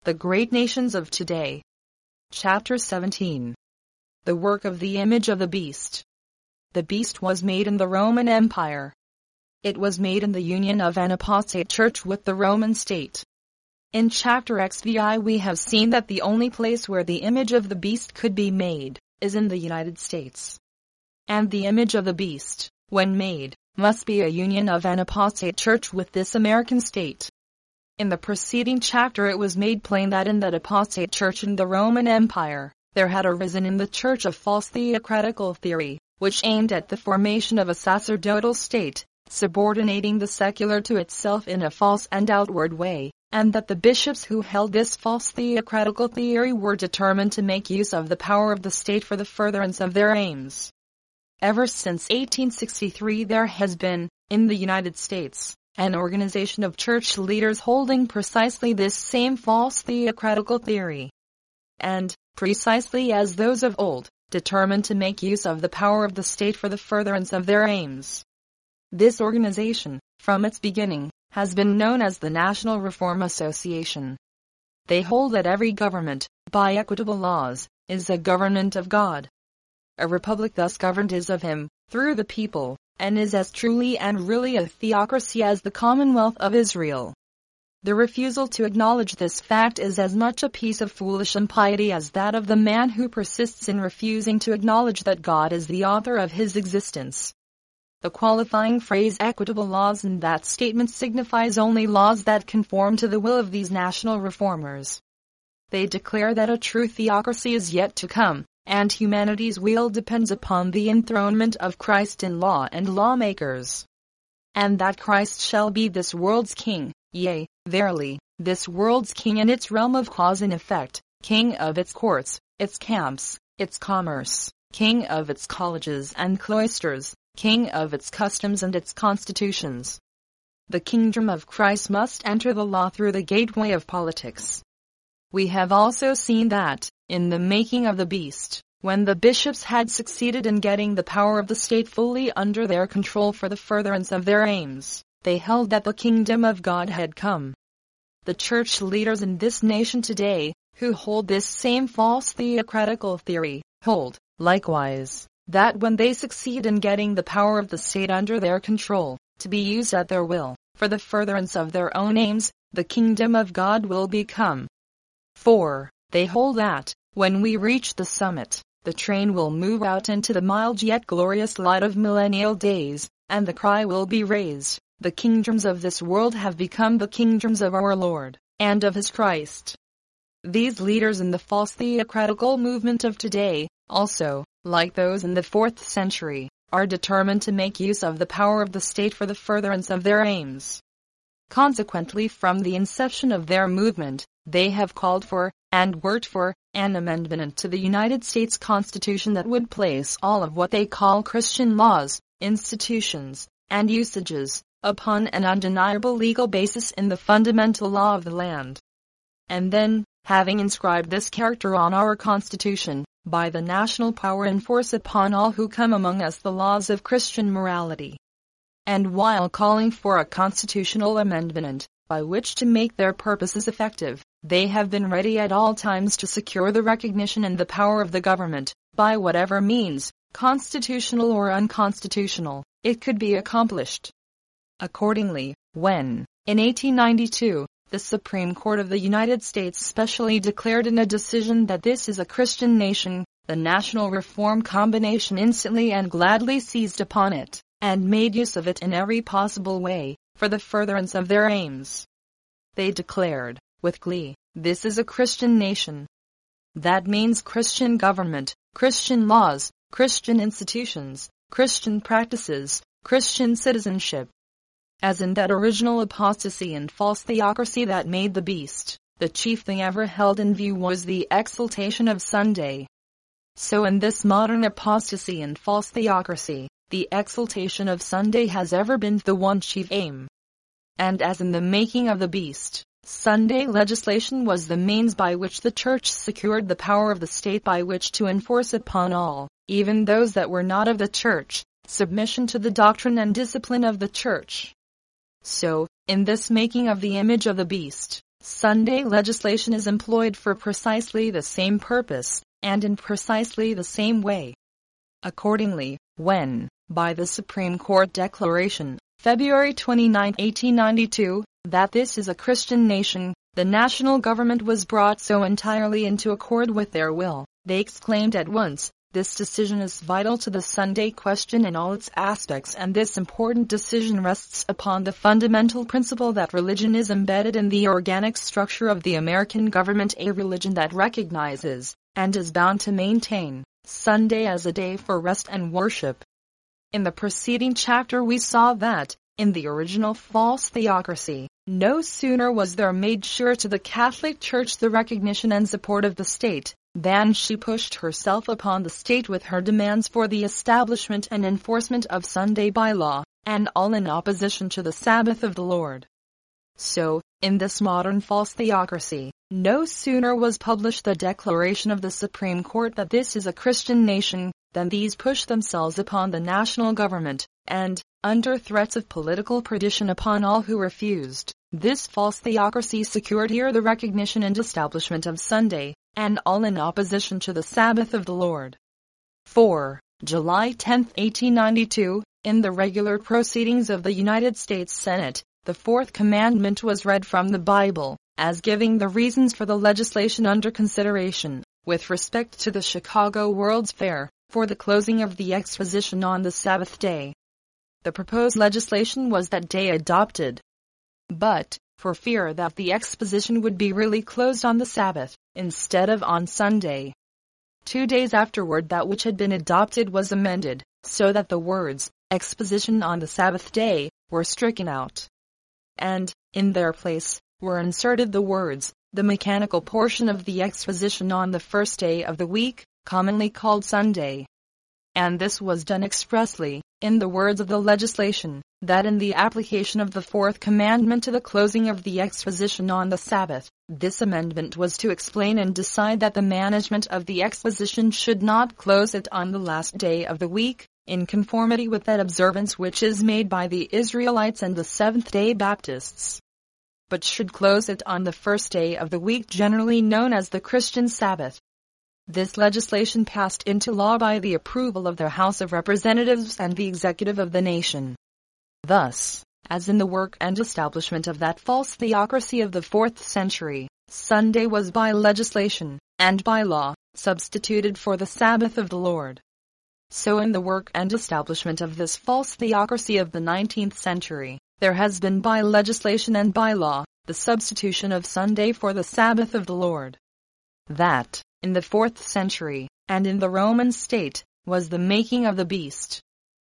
The Great Nations of Today. Chapter 17. The Work of the Image of the Beast. The beast was made in the Roman Empire. It was made in the union of an apostate church with the Roman state. In Chapter XVI we have seen that the only place where the image of the beast could be made is in the United States. And the image of the beast, when made, must be a union of an apostate church with this American state. In the preceding chapter it was made plain that in that apostate church in the Roman Empire, there had arisen in the church a false theocratical theory, which aimed at the formation of a sacerdotal state, subordinating the secular to itself in a false and outward way, and that the bishops who held this false theocratical theory were determined to make use of the power of the state for the furtherance of their aims. Ever since 1863 there has been, in the United States, an organization of church leaders holding precisely this same false theocratical theory. And, precisely as those of old, determined to make use of the power of the state for the furtherance of their aims. This organization, from its beginning, has been known as the National Reform Association. They hold that every government, by equitable laws, is a government of God. A republic thus governed is of Him, through the people, and is as truly and really a theocracy as the Commonwealth of Israel. The refusal to acknowledge this fact is as much a piece of foolish impiety as that of the man who persists in refusing to acknowledge that God is the author of his existence. The qualifying phrase equitable laws in that statement signifies only laws that conform to the will of these national reformers. They declare that a true theocracy is yet to come, and humanity's will depends upon the enthronement of Christ in law and lawmakers. And that Christ shall be this world's king, yea, verily, this world's king in its realm of cause and effect, king of its courts, its camps, its commerce, king of its colleges and cloisters, king of its customs and its constitutions. The kingdom of Christ must enter the law through the gateway of politics. We have also seen that, in the making of the beast, when the bishops had succeeded in getting the power of the state fully under their control for the furtherance of their aims, they held that the kingdom of God had come. The church leaders in this nation today, who hold this same false theocratical theory, hold, likewise, that when they succeed in getting the power of the state under their control, to be used at their will, for the furtherance of their own aims, the kingdom of God will become. 4. They hold that, when we reach the summit, the train will move out into the mild yet glorious light of millennial days, and the cry will be raised, the kingdoms of this world have become the kingdoms of our Lord, and of His Christ. These leaders in the false theocratical movement of today, also, like those in the 4th century, are determined to make use of the power of the state for the furtherance of their aims. Consequently, from the inception of their movement, they have called for, and worked for, an amendment to the United States Constitution that would place all of what they call Christian laws, institutions, and usages, upon an undeniable legal basis in the fundamental law of the land. And then, having inscribed this character on our Constitution, by the national power enforce upon all who come among us the laws of Christian morality. And while calling for a constitutional amendment, by which to make their purposes effective, they have been ready at all times to secure the recognition and the power of the government, by whatever means, constitutional or unconstitutional, it could be accomplished. Accordingly, when, in 1892, the Supreme Court of the United States specially declared in a decision that this is a Christian nation, the National Reform Combination instantly and gladly seized upon it, and made use of it in every possible way, for the furtherance of their aims. They declared, with glee, this is a Christian nation. That means Christian government, Christian laws, Christian institutions, Christian practices, Christian citizenship. As in that original apostasy and false theocracy that made the beast, the chief thing ever held in view was the exaltation of Sunday. So in this modern apostasy and false theocracy, the exaltation of Sunday has ever been the one chief aim. And as in the making of the beast, Sunday legislation was the means by which the church secured the power of the state by which to enforce upon all, even those that were not of the church, submission to the doctrine and discipline of the church. So, in this making of the image of the beast, Sunday legislation is employed for precisely the same purpose, and in precisely the same way. Accordingly, when, by the Supreme Court declaration, February 29, 1892, that this is a Christian nation, the national government was brought so entirely into accord with their will, they exclaimed at once, "This decision is vital to the Sunday question in all its aspects, and this important decision rests upon the fundamental principle that religion is embedded in the organic structure of the American government, a religion that recognizes, and is bound to maintain, Sunday as a day for rest and worship." In the preceding chapter we saw that, in the original false theocracy, no sooner was there made sure to the Catholic Church the recognition and support of the state, than she pushed herself upon the state with her demands for the establishment and enforcement of Sunday by law, and all in opposition to the Sabbath of the Lord. So, in this modern false theocracy, no sooner was published the declaration of the Supreme Court that this is a Christian nation, than these pushed themselves upon the national government, and, under threats of political perdition upon all who refused, this false theocracy secured here the recognition and establishment of Sunday, and all in opposition to the Sabbath of the Lord. 4. July 10, 1892, in the regular proceedings of the United States Senate, the fourth commandment was read from the Bible, as giving the reasons for the legislation under consideration, with respect to the Chicago World's Fair, for the closing of the exposition on the Sabbath day. The proposed legislation was that day adopted. But, for fear that the exposition would be really closed on the Sabbath, instead of on Sunday, 2 days afterward that which had been adopted was amended, so that the words, exposition on the Sabbath day, were stricken out. And, in their place, were inserted the words, the mechanical portion of the exposition on the first day of the week, commonly called Sunday. And this was done expressly, in the words of the legislation, that in the application of the fourth commandment to the closing of the exposition on the Sabbath, this amendment was to explain and decide that the management of the exposition should not close it on the last day of the week, in conformity with that observance which is made by the Israelites and the Seventh-day Baptists, but should close it on the first day of the week, generally known as the Christian Sabbath. This legislation passed into law by the approval of the House of Representatives and the executive of the nation. Thus, as in the work and establishment of that false theocracy of the 4th century, Sunday was by legislation, and by law, substituted for the Sabbath of the Lord. So in the work and establishment of this false theocracy of the 19th century, there has been by legislation and by law, the substitution of Sunday for the Sabbath of the Lord. That, in the 4th century, and in the Roman state, was the making of the beast.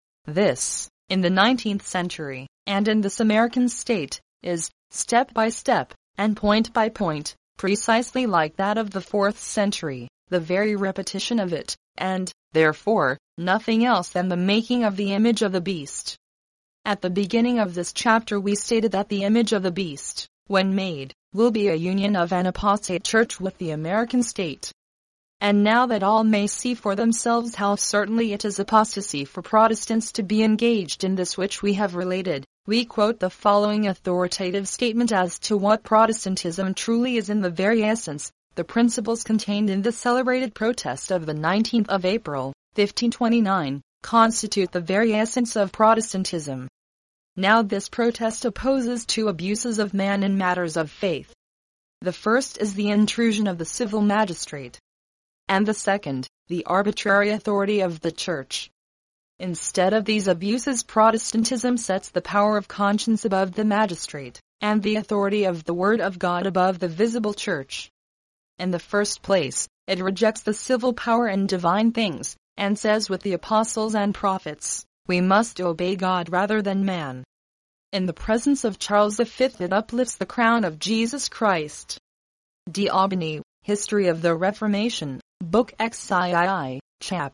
This, in the 19th century, and in this American state, is, step by step, and point by point, precisely like that of the 4th century, the very repetition of it, and, therefore, nothing else than the making of the image of the beast. At the beginning of this chapter we stated that the image of the beast, when made, will be a union of an apostate church with the American state. And now that all may see for themselves how certainly it is apostasy for Protestants to be engaged in this which we have related, we quote the following authoritative statement as to what Protestantism truly is in the very essence. The principles contained in the celebrated protest of the 19th of April, 1529, constitute the very essence of Protestantism. Now this protest opposes two abuses of man in matters of faith. The first is the intrusion of the civil magistrate, and the second, the arbitrary authority of the Church. Instead of these abuses, Protestantism sets the power of conscience above the magistrate, and the authority of the Word of God above the visible Church. In the first place, it rejects the civil power in divine things, and says with the apostles and prophets, we must obey God rather than man. In the presence of Charles V, it uplifts the crown of Jesus Christ. D'Aubigny, History of the Reformation, Book XIII, Chap.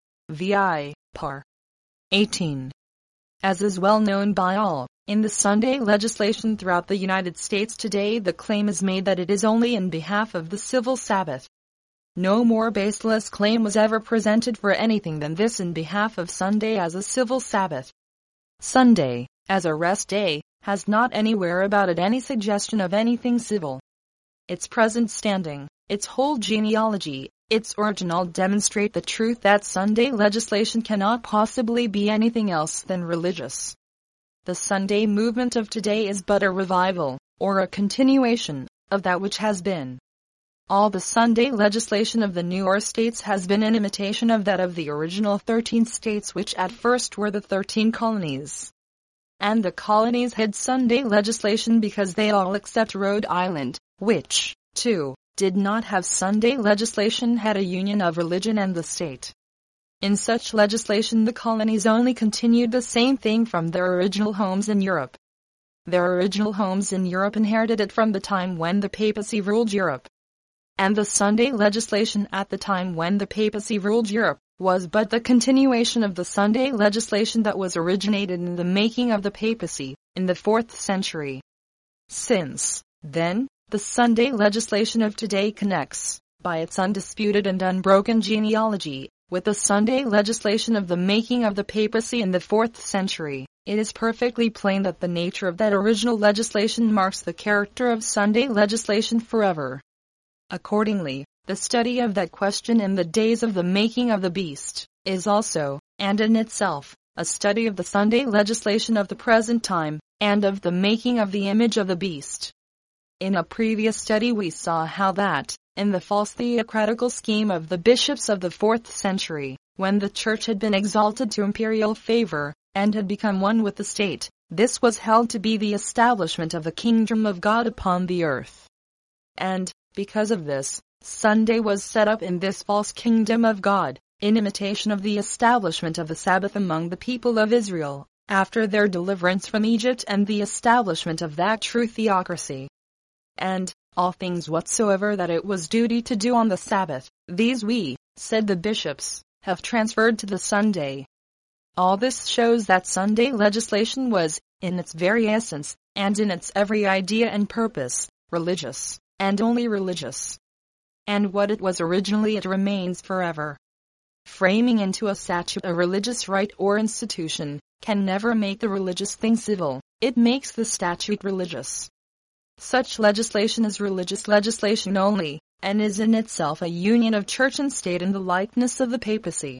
VI, Par. 18. As is well known by all, in the Sunday legislation throughout the United States today the claim is made that it is only in behalf of the civil Sabbath. No more baseless claim was ever presented for anything than this in behalf of Sunday as a civil Sabbath. Sunday, as a rest day, has not anywhere about it any suggestion of anything civil. its present standing, its whole genealogy, its origin all demonstrate the truth that Sunday legislation cannot possibly be anything else than religious. The Sunday movement of today is but a revival, or a continuation, of that which has been. All the Sunday legislation of the newer states has been an imitation of that of the original 13 states which at first were the 13 colonies. And the colonies had Sunday legislation because they all except Rhode Island, which, too, did not have Sunday legislation, had a union of religion and the state. In such legislation the colonies only continued the same thing from their original homes in Europe. Their original homes in Europe inherited it from the time when the papacy ruled Europe. And the Sunday legislation at the time when the papacy ruled Europe was but the continuation of the Sunday legislation that was originated in the making of the papacy, in the 4th century. Since, then, the Sunday legislation of today connects, by its undisputed and unbroken genealogy, with the Sunday legislation of the making of the papacy in the 4th century, it is perfectly plain that the nature of that original legislation marks the character of Sunday legislation forever. Accordingly, the study of that question in the days of the making of the beast, is also, and in itself, a study of the Sunday legislation of the present time, and of the making of the image of the beast. In a previous study we saw how that, in the false theocratical scheme of the bishops of the 4th century, when the church had been exalted to imperial favor, and had become one with the state, this was held to be the establishment of the kingdom of God upon the earth. And, because of this, Sunday was set up in this false kingdom of God, in imitation of the establishment of the Sabbath among the people of Israel, after their deliverance from Egypt and the establishment of that true theocracy. And, all things whatsoever that it was duty to do on the Sabbath, these we, said the bishops, have transferred to the Sunday. All this shows that Sunday legislation was, in its very essence, and in its every idea and purpose, religious, and only religious. And what it was originally it remains forever. Framing into a statute a religious rite or institution, can never make the religious thing civil, it makes the statute religious. Such legislation is religious legislation only, and is in itself a union of church and state in the likeness of the papacy.